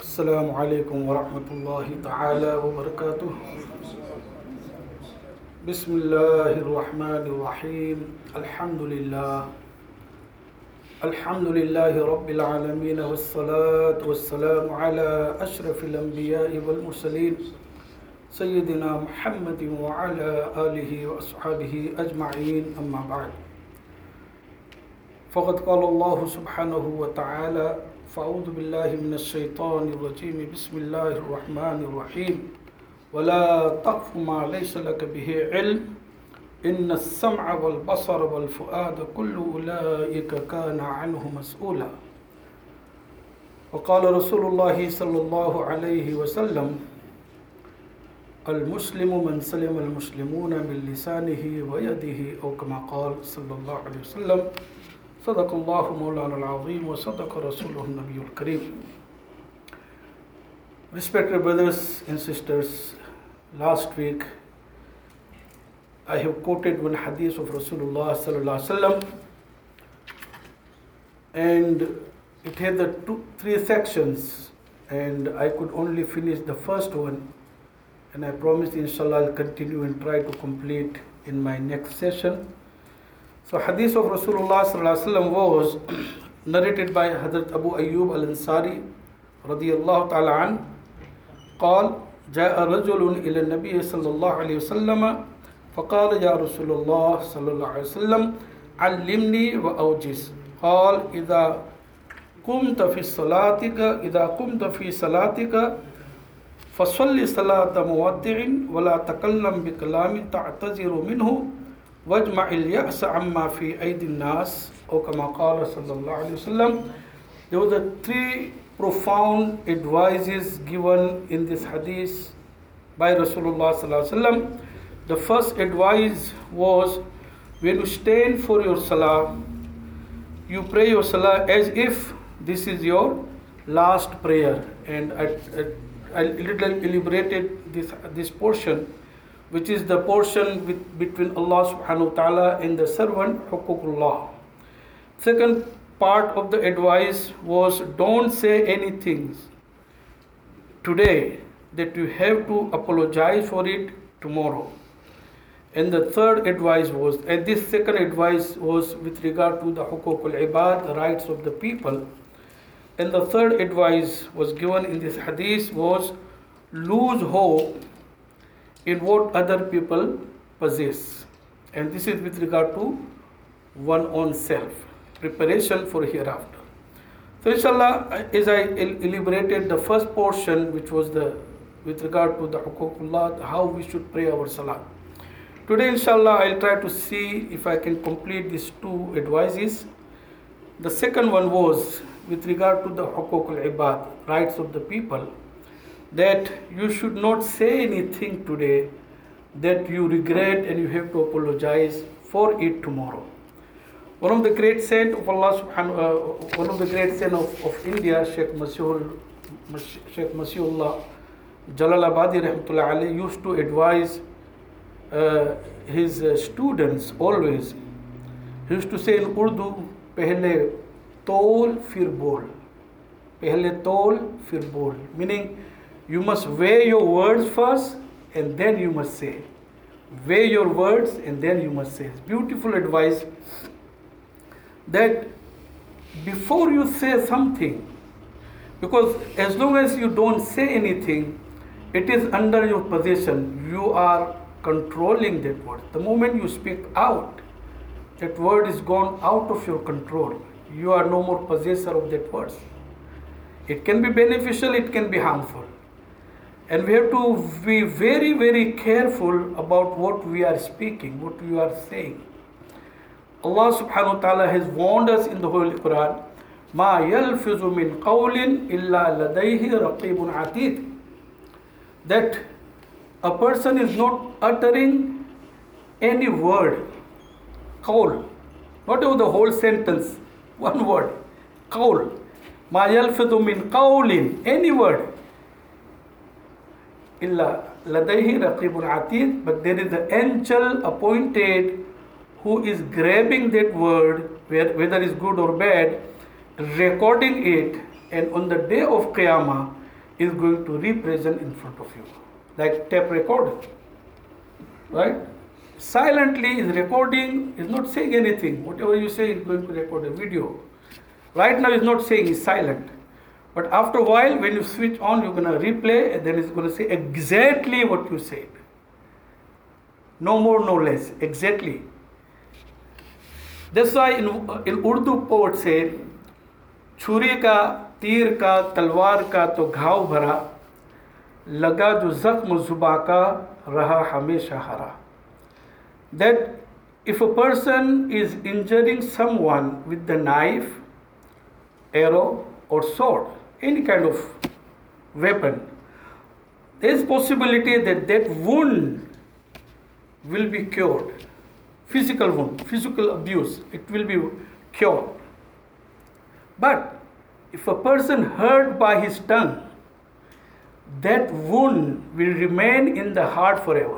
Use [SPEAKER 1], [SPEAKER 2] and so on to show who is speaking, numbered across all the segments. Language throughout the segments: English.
[SPEAKER 1] السلام عليكم ورحمة الله تعالى وبركاته. بسم الله الرحمن الرحيم. الحمد لله رب العالمين، والصلاة والسلام على أشرف الأنبياء والمرسلين سيدنا محمد وعلى آله وأصحابه أجمعين، أما بعد. فقد قال الله سبحانه وتعالى: فأعوذ بالله من الشيطان الرجيم، بسم الله الرحمن الرحيم. ولا تقف ما ليس لك به علم إن السمع والبصر والفؤاد كل أولئك كان عنه مسؤولا. وقال رسول الله صلى الله عليه وسلم: المسلم من سلم المسلمون من لسانه ويده، أو كما قال صلى الله عليه وسلم. صدق الله مولانا العظيم وصدق رسوله النبي الكريم. Respected brothers and sisters, last week I have quoted one hadith of Rasulullah sallallahu alaihi wasallam, and it had three sections, and I could only finish the first one, and I promised inshallah I'll continue and try to complete in my next session. So hadith of Rasulullah sallallahu alaihi wasallam was narrated by Hazrat Abu Ayyub al-Ansari radiyallahu ta'ala an. قال: جاء رجل إلى النبي صلى الله عليه وسلم فقال: يا رسول الله صلى الله عليه وسلم علمني وأوجز. قال: إذا قمت في صلاتك فصل صلاة مودع ولا تكلم بكلام تعتذر منه واجمع اليأس عما في أيدي الناس، أو كما قال صلى الله عليه وسلم. There were the three profound advices given in this hadith by Rasulullah sallallahu alaihi wasallam. The first advice was, when you stand for your salah, you pray your salah as if this is your last prayer. And I little elaborated this portion, which is the portion between Allah subhanahu wa ta'ala and the servant, huququllah. Second part of the advice was, don't say anything today that you have to apologize for it tomorrow. And the third advice was, and this second advice was with regard to the huququl ibad, the rights of the people. And the third advice was given in this hadith was, lose hope in what other people possess. And this is with regard to one own self, preparation for hereafter. So inshallah, as I elaborated the first portion, which was with regard to the huququllah, how we should pray our salah. Today inshallah I'll try to see if I can complete these two advices. The second one was with regard to the huququl ibad, rights of the people, that you should not say anything today that you regret and you have to apologize for it tomorrow. One of the great saints of Allah one of the great saints of India, Sheikh Masihullah Jalalabadi rahmatullah alayhi, used to advise his students always. He used to say in Urdu, pehle tol fir bol. Pehle tol fir bol. Meaning, you must weigh your words first and then you must say. Weigh your words and then you must say. It's beautiful advice that before you say something, because as long as you don't say anything, it is under your possession. You are controlling that word. The moment you speak out, that word is gone out of your control. You are no more possessor of that word. It can be beneficial, it can be harmful. And we have to be very, very careful about what we are speaking, what we are saying. Allah subhanahu wa ta'ala has warned us in the Holy Quran, مَا يَلْفِظُ مِنْ قَوْلٍ إِلَّا لَدَيْهِ رَقِيبٌ عَتِيدٌ, that a person is not uttering any word, qawl, not over the whole sentence, one word, qawl, مَا يَلْفِظُ مِنْ قَوْلٍ, any word, إِلَّا لَدَيْهِ رَقِيبٌ عَتِيدٌ, but there is an angel appointed who is grabbing that word, whether it's good or bad, recording it, and on the day of Qiyamah, is going to represent in front of you, like tape recorder, right? Silently is recording, is not saying anything. Whatever you say is going to record a video. Right now it's not saying, it's silent. But after a while, when you switch on, you're going to replay, and then it's going to say exactly what you said. No more, no less. Exactly. That's why in Urdu poet say, छुरी का, तीर का, तलवार का तो घाव भरा, लगा जो जख्म जुबा का रहा हमेशा हरा. That if a person is injuring someone with the knife, arrow or sword, any kind of weapon, there is possibility that that wound will be cured. Physical wound, physical abuse, it will be cured. But if a person hurt by his tongue, that wound will remain in the heart forever.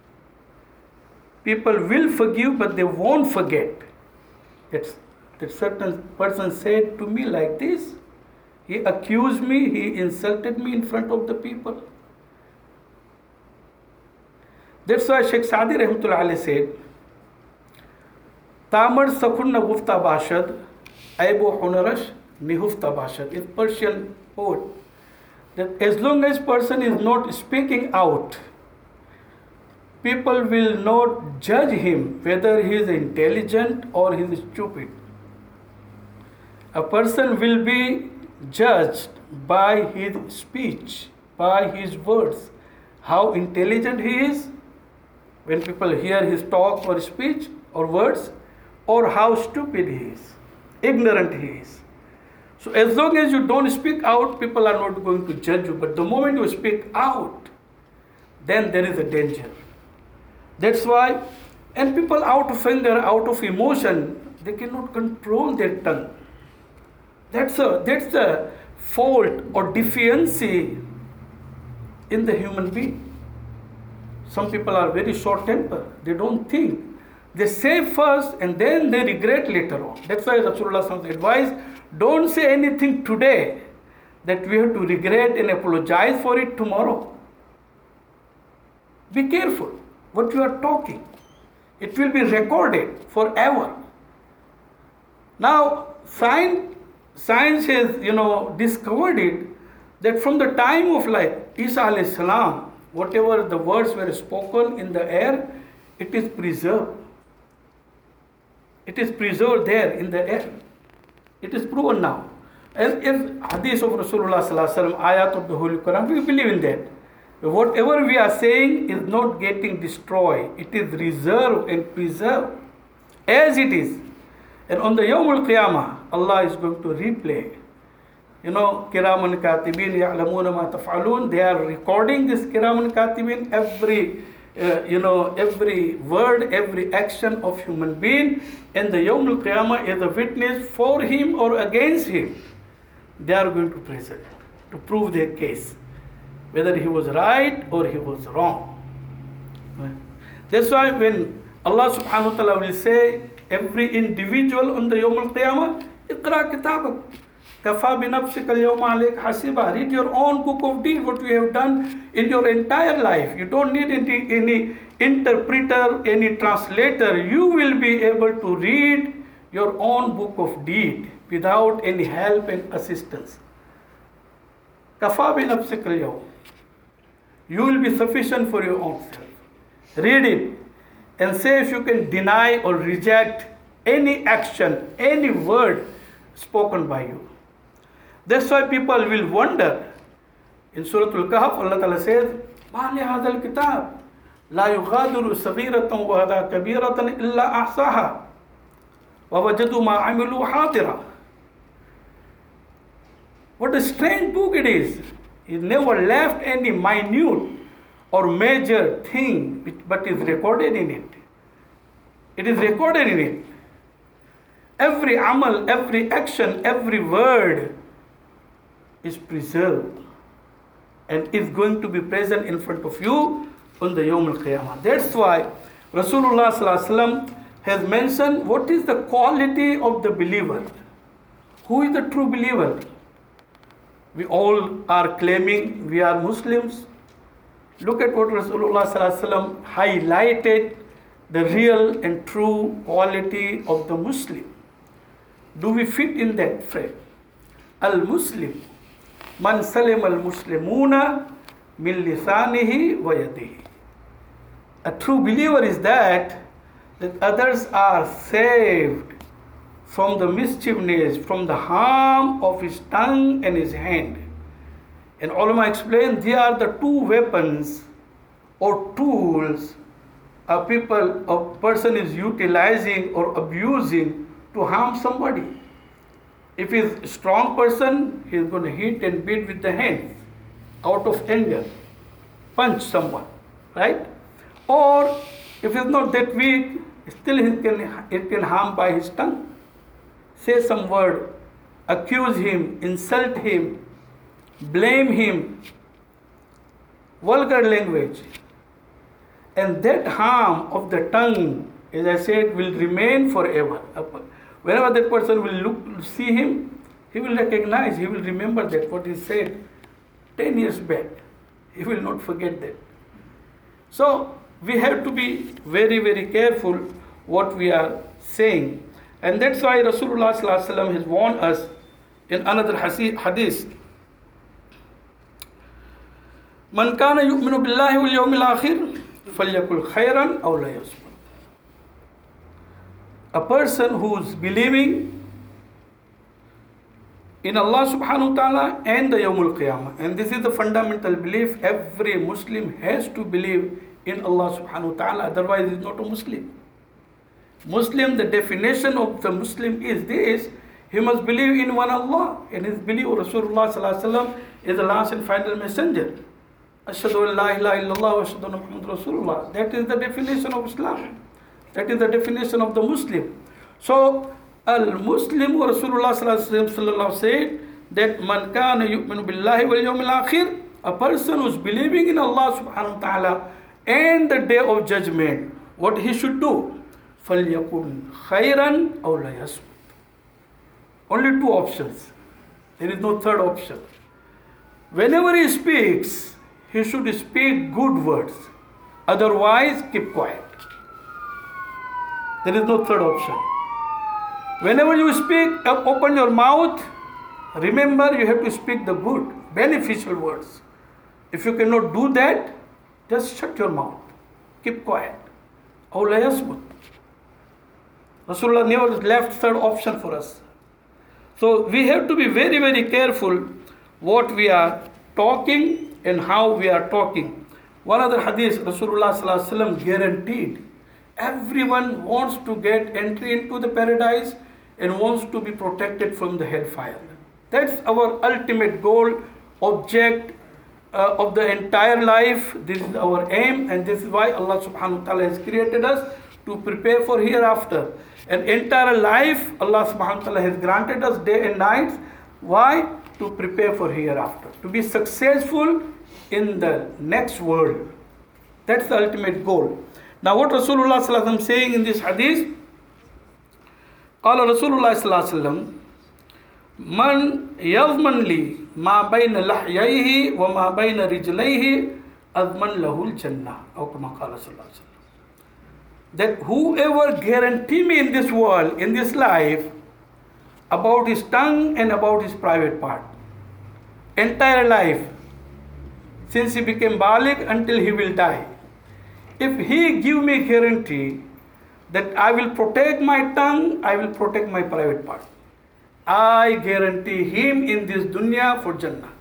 [SPEAKER 1] People will forgive, but they won't forget. That certain person said to me like this. He accused me, he insulted me in front of the people. That's why Sheikh Saadi Rahmatullah Alayhi said, Tamar Sakhunna Gufta Bashad, Aibo Hunarash Nihufta Bashad. It's Persian poet. That as long as person is not speaking out, people will not judge him whether he is intelligent or he is stupid. A person will be judged by his speech, by his words, how intelligent he is when people hear his talk or speech or words, or how stupid he is, ignorant he is. So as long as you don't speak out, people are not going to judge you. But the moment you speak out, then there is a danger. That's why, and people out of anger, out of emotion, they cannot control their tongue. That's a fault or deficiency in the human being. Some people are very short-tempered. They don't think. They say first and then they regret later on. That's why Rasulullah's advice, don't say anything today that we have to regret and apologize for it tomorrow. Be careful what you are talking. It will be recorded forever. Now, science has, discovered it, that from the time of Isa alayhi salam, whatever the words were spoken in the air, it is preserved. It is preserved there in the air. It is proven now. As hadith of Rasulullah sallallahu alaihi wasallam, ayat of the Holy Quran, we believe in that. Whatever we are saying is not getting destroyed. It is reserved and preserved as it is. And on the Yawm al-Qiyamah, Allah is going to replay. Kiraman Katibin ya'lamuna ma taf'alun. They are recording this Kiraman Katibin, every word, every action of human being. And the Yawm al-Qiyamah is a witness for him or against him. They are going to present to prove their case, whether he was right or he was wrong. That's why when Allah subhanahu wa ta'ala will say, every individual on the Yawm al-Qiyamah, Iqra kitabak, kafa bi nafsika al-yawma alayk hasiba. Read your own book of deeds, what you have done in your entire life. You don't need any interpreter, any translator. You will be able to read your own book of deed without any help and assistance. Kafa bi nafsika al-yawma. You will be sufficient for your own self. Read it and say if you can deny or reject any action, any word spoken by you. That's why people will wonder. In Surah Al-Kahf, Allah Ta'ala says, مَا لِهَذَا الْكِتَابِ لَا يُغَادِرُ صَغِيرَةً وَلَا كَبِيرَةً إِلَّا أَحْصَاهَا وَوَجَدُوا مَا عَمِلُوا حَاضِرًا. What a strange book it is. It never left any minute or major thing, but is recorded in it. It is recorded in it. Every amal, every action, every word is preserved and is going to be present in front of you on the Yawm al-Qiyamah. That's why Rasulullah sallallahu alaihi wasallam has mentioned what is the quality of the believer. Who is the true believer? We all are claiming we are Muslims. Look at what Rasulullah sallallahu alaihi wasallam highlighted, the real and true quality of the Muslim. Do we fit in that frame? Al-Muslim, man salim al-Muslimuna min lisanihi wa yadihi. A true believer is that others are saved from the mischievousness, from the harm of his tongue and his hand. And ulama explain, they are the two weapons or tools a person is utilizing or abusing to harm somebody. If he's a strong person, he's going to hit and beat with the hands out of anger, punch someone, right? Or if he's not that weak, still it can harm by his tongue. Say some word, accuse him, insult him, blame him, vulgar language. And that harm of the tongue, as I said, will remain forever. Whenever that person will see him, he will recognize, he will remember that what he said 10 years back. He will not forget that. So we have to be very, very careful what we are saying. And that's why Rasulullah sallallahu alaihi wasallam has warned us in another hadith. Man kana yu'minu billahi wal yawmil akhir falyakul khairan aw la yasmut. A person who's believing in Allah subhanahu wa ta'ala and the Yawmul Qiyamah. And this is the fundamental belief. Every Muslim has to believe in Allah subhanahu wa ta'ala, otherwise he is not a Muslim. Muslim, the definition of the Muslim is this: he must believe in one Allah, and his belief Rasulullah sallallahu alaihi wasallam is the last and final messenger. Ashhadu an la ilaha illallah wa ashhadu anna Muhammadan Rasulullah. That is the definition of Islam. That is the definition of the Muslim. So al-Muslim Rasulullah sallallahu alaihi wasallam said that man kana yu'minu billahi wal yawmil akhir, a person who is believing in Allah subhanahu wa ta'ala and the day of judgment, what he should do? فَلْيَكُنْ خَيْرًا أَوْ لَا يَصْمُتْ. Only two options. There is no third option. Whenever he speaks, he should speak good words. Otherwise, keep quiet. There is no third option. Whenever you speak, open your mouth. Remember, you have to speak the good, beneficial words. If you cannot do that, just shut your mouth. Keep quiet. أَوْ لَا يَصْمُتْ. Rasulullah never left third option for us. So we have to be very, very careful what we are talking and how we are talking. One other hadith, Rasulullah sallallahu alaihi wasallam guaranteed everyone wants to get entry into the paradise and wants to be protected from the hellfire. That's our ultimate goal, object of the entire life. This is our aim, and this is why Allah subhanahu wa ta'ala has created us to prepare for hereafter. An entire life Allah subhanahu wa ta'ala has granted us day and night. Why? To prepare for hereafter. To be successful in the next world. That's the ultimate goal. Now what Rasulullah sallallahu alaihi wasallam saying in this hadith? قال Rasulullah sallallahu alaihi wasallam, Man yadman li ma bayna lahyayhi wa ma bayna rijlayhi adman lahul jannah. Aw kama qala sallallahu alaihi wasallam. That whoever guarantee me in this world, in this life, about his tongue and about his private part, entire life, since he became baligh until he will die, if he give me guarantee that I will protect my tongue, I will protect my private part, I guarantee him in this dunya for Jannah.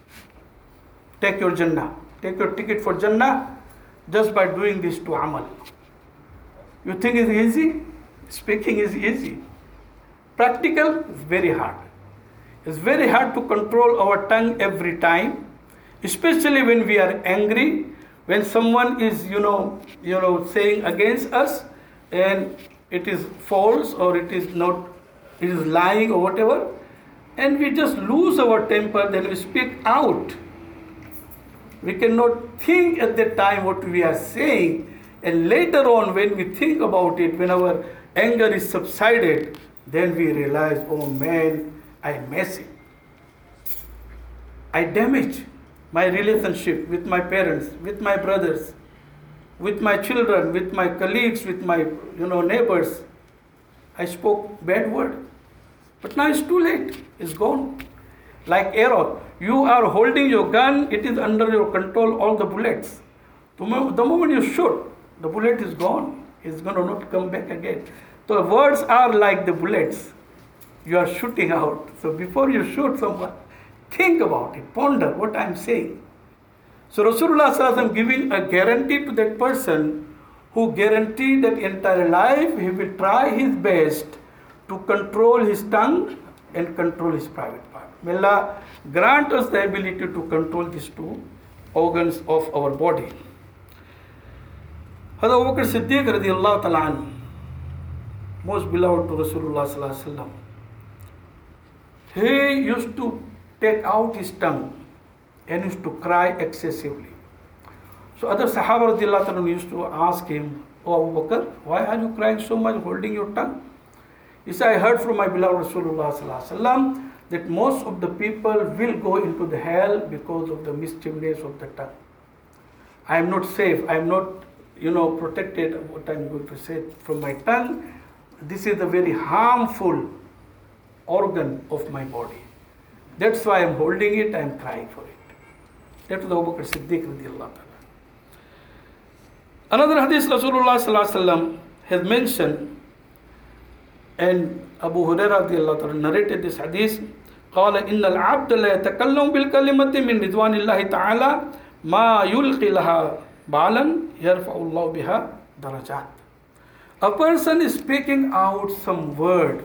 [SPEAKER 1] Take your Jannah. Take your ticket for Jannah just by doing this to Amal. You think it's easy? Speaking is easy. Practical is very hard. It's very hard to control our tongue every time, especially when we are angry, when someone is, saying against us and it is false or it is not, it is lying or whatever, and we just lose our temper, then we speak out. We cannot think at that time what we are saying, and later on when we think about it, when our anger is subsided, then we realize, oh man, I mess it. I damage my relationship with my parents, with my brothers, with my children, with my colleagues, with my neighbors. I spoke bad word. But now it's too late. It's gone. Like arrow. You are holding your gun, it is under your control, all the bullets. The moment you shoot, the bullet is gone. It's going to not come back again. So words are like the bullets. You are shooting out. So before you shoot someone, think about it. Ponder what I am saying. So Rasulullah Sallallahu Alaihi Wasallam giving a guarantee to that person who guaranteed that entire life he will try his best to control his tongue and control his private part. May Allah grant us the ability to control these two organs of our body. Hazrat Abu Bakr Siddiq radiyallahu ta'ala anhu, most beloved to Rasulullah Sallallahu Alaihi Wasallam, he used to take out his tongue and used to cry excessively. So other Sahaba radiyallahu ta'ala used to ask him, "Oh Abu Bakr, why are you crying so much, holding your tongue?" He said, "I heard from my beloved Rasulullah Sallallahu Alaihi Wasallam that most of the people will go into the hell because of the mischievousness of the tongue. I am not safe. I am not, protected. What I am going to say from my tongue. This is a very harmful organ of my body. That's why I am holding it. I am crying for it." That was Abu Bakr Siddiq radiyallahu ta'ala. Another hadith Rasulullah Sallallahu Alaihi Wasallam has mentioned, and Abu Hurairah radiyallahu ta'ala narrated this hadith. قال إن العبد لا يتكلم بالكلمة من رضوان الله تعالى ما يلقي لها بالا يرفع الله بها درجات. A person is speaking out some word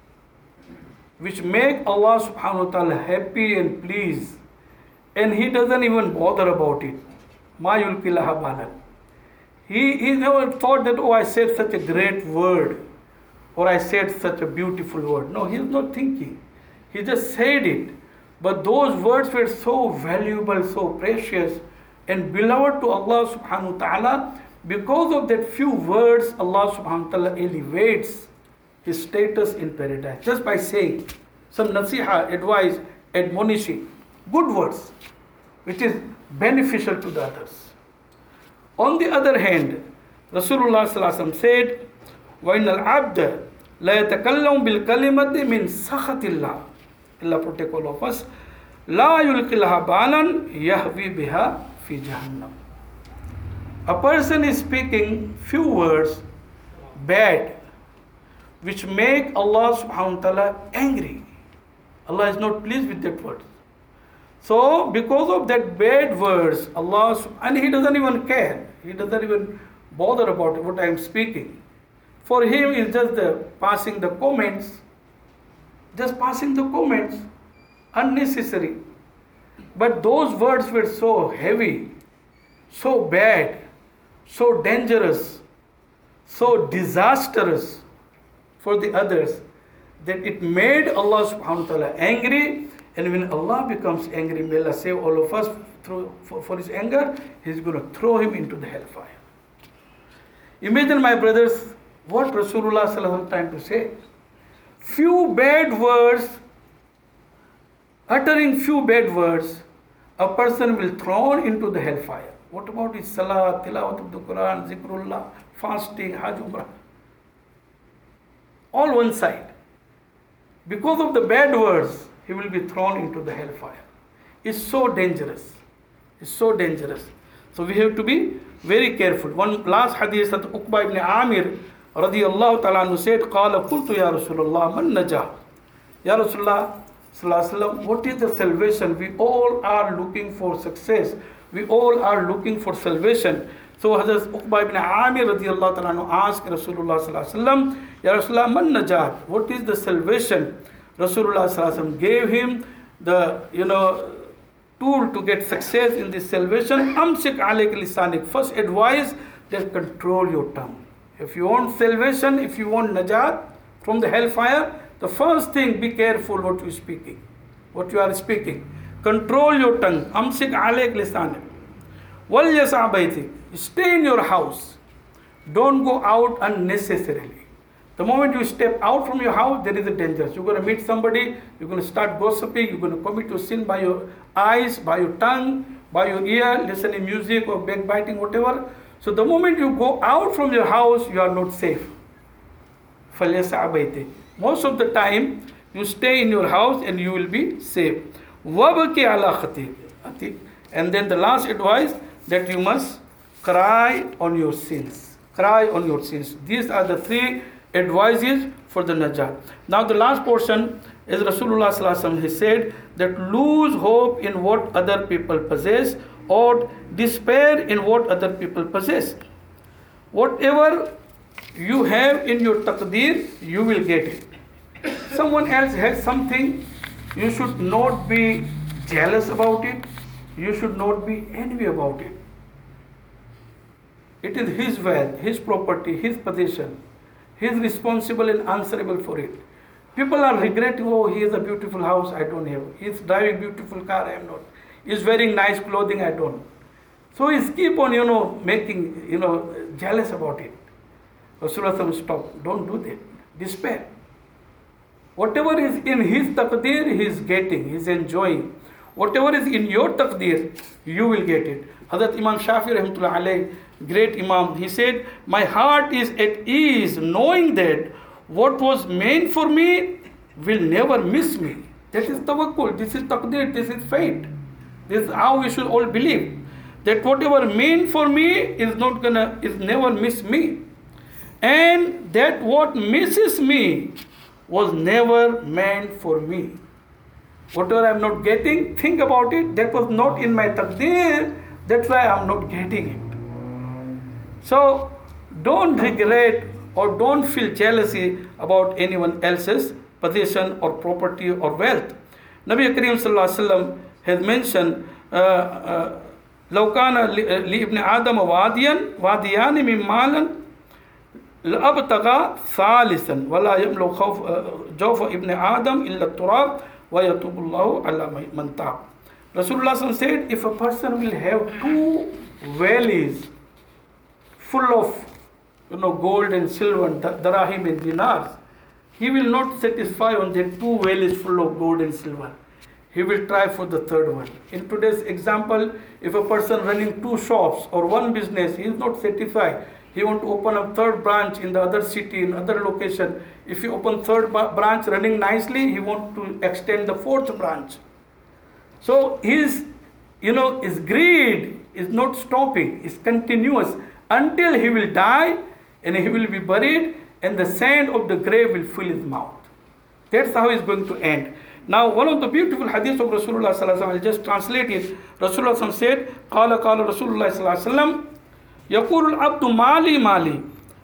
[SPEAKER 1] which make Allah subhanahu wa ta'ala happy and pleased, and he doesn't even bother about it. ما يلقي لها بالا. He never thought that, I said such a great word, or I said such a beautiful word. No, he is not thinking. He just said it. But those words were so valuable, so precious, and beloved to Allah subhanahu wa ta'ala. Because of that few words, Allah subhanahu wa ta'ala elevates his status in paradise. Just by saying some nasiha, advice, admonishing, good words, which is beneficial to the others. On the other hand, Rasulullah Sallallahu Alaihi Wasallam said, وَإِنَّ الْعَبْدَ لَا يَتَكَلَّمُ بِالْكَلِمَةِ مِنْ سَخَطِ اللَّهِ. Allah protect all of us. لَا يُلْقِ لَهَا بَالًا يَهْوِي بِهَا فِي جَهَنَّمْ. A person is speaking few words bad, which make Allah subhanahu wa ta'ala angry. Allah is not pleased with that word. So because of that bad words, and he doesn't even care. He doesn't even bother about what I am speaking. For him, it's just passing the comments. Just passing the comments, unnecessary. But those words were so heavy, so bad, so dangerous, so disastrous for the others, that it made Allah subhanahu wa ta'ala angry. And when Allah becomes angry, may Allah save all of us for his anger, he's going to throw him into the hellfire. Imagine, my brothers, what Rasulullah Sallallahu Alaihi Wasallam trying to say. Few bad words, uttering few bad words, a person will thrown into the hellfire. What about his salah, tilawat of the Quran, zikrullah, fasting, hajj, umrah? All one side. Because of the bad words, he will be thrown into the hellfire. It's so dangerous. It's so dangerous. So we have to be very careful. One last hadith that Uqba ibn Amir radiyallahu ta'ala anhu said, قال قلت يا رسول الله من نجا. Ya Rasulullah sallallahu alaihi wasallam, what is the salvation? We all are looking for success. We all are looking for salvation. So Hazrat Uqba ibn Amir radiyallahu ta'ala anhu asked Rasulullah sallallahu alaihi wasallam, Ya Rasulullah man najat? What is the salvation? Rasulullah sallallahu alaihi wasallam gave him the tool to get success in this salvation. Amsik alayk lisanik. First advice, that control your tongue. If you want salvation, if you want najat from the hellfire, the first thing, be careful what you are speaking. What you are speaking. Control your tongue. Amsik alayk lisanik. Wal yasa baytik. Stay in your house. Don't go out unnecessarily. The moment you step out from your house, there is a danger. You're going to meet somebody, you're going to start gossiping, you're going to commit a sin by your eyes, by your tongue, by your ear, listening music or backbiting, whatever. So the moment you go out from your house, you are not safe. Most of the time, you stay in your house and you will be safe. And then the last advice, that you must cry on your sins. Cry on your sins. These are the 3 advices for the najat. Now the last portion is Rasulullah sallallahu alaihi wasallam. He said that lose hope in what other people possess or despair in what other people possess. Whatever you have in your taqdeer, you will get it. Someone else has something, you should not be jealous about it. You should not be envy about it. It is his wealth, his property, his possession. He is responsible and answerable for it. People are regretting, oh, he has a beautiful house, I don't have. He is driving beautiful car, I am not. He is wearing nice clothing, I don't. So he keep on, making, jealous about it. Rasulullah stop. Don't do that. Despair. Whatever is in his taqdeer, he is getting, he is enjoying. Whatever is in your taqdeer, you will get it. Hazrat Imam Shafi rahmatullah alayhi, great Imam, he said, my heart is at ease knowing that what was meant for me will never miss me. That is tawakkul, this is taqdeer, this is fate. This is how we should all believe. That whatever meant for me is never miss me. And that what misses me was never meant for me. Whatever I am not getting, think about it, that was not in my taqdeer, that's why I am not getting it. So don't regret or don't feel jealousy about anyone else's possession or property or wealth. Nabi Kareem sallallahu alaihi wasallam has mentioned, لو كان لابن آدم واديان من مالا لأبتغى ثالثا ولا يملأ جوف ابن آدم إلا التراب ويتوب الله على من تاب. Rasulullah said, if a person will have 2 valleys full of gold and silver, darahim and dinars, he will not satisfy on the 2 valleys full of gold and silver. He will try for the 3rd one. In today's example, if a person running 2 shops or 1 business, he is not satisfied. He want to open a 3rd branch in the other city, in other location. If you open 3rd branch running nicely, he want to extend the 4th branch. So his greed is not stopping, it's continuous until he will die and he will be buried and the sand of the grave will fill his mouth. That's how it's going to end. Now, one of the beautiful hadiths of Rasulullah sallallahu alaihi wasallam, I'll just translate it. Rasulullah said, قال Rasulullah sallallahu alaihi wasallam, يقول العبد مالي مالي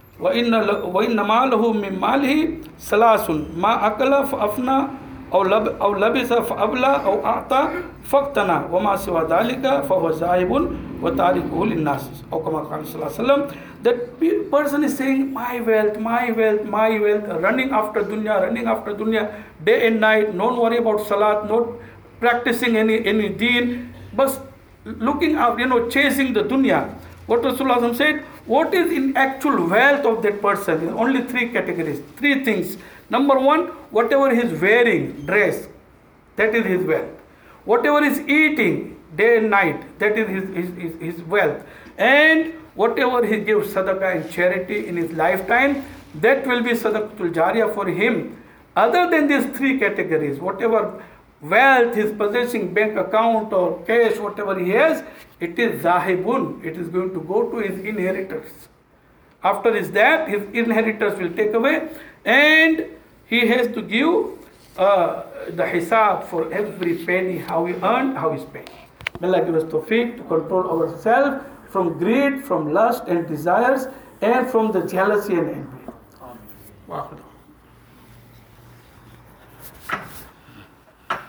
[SPEAKER 1] وإن ماله من ماله ثلاث ما أكل فأفنى أو لبس فأبلى أو أعطى فاقتنى وما سوى ذلك فهو ذاهب وتاركه للناس أو كما قال صلى الله عليه وسلم. That person is saying, my wealth, running after dunya, day and night, don't worry about salat, not practicing any deen, but looking out, chasing the dunya. What Rasulullah said, what is in actual wealth of that person? Is only 3 categories, 3 things. Number 1, whatever he is wearing, dress, that is his wealth. Whatever he is eating, day and night, that is his wealth. And whatever he gives sadaqah and charity in his lifetime, that will be sadaqatul jariyah for him. Other than these 3 categories, whatever wealth he's possessing, bank account or cash, whatever he has, it is zahibun. It is going to go to his inheritors. After his death, his inheritors will take away and he has to give the hisab for every penny, how he earned, how he spent. May Allah give us tawfiq to control ourselves from greed, from lust and desires, and from the jealousy and envy. Amen.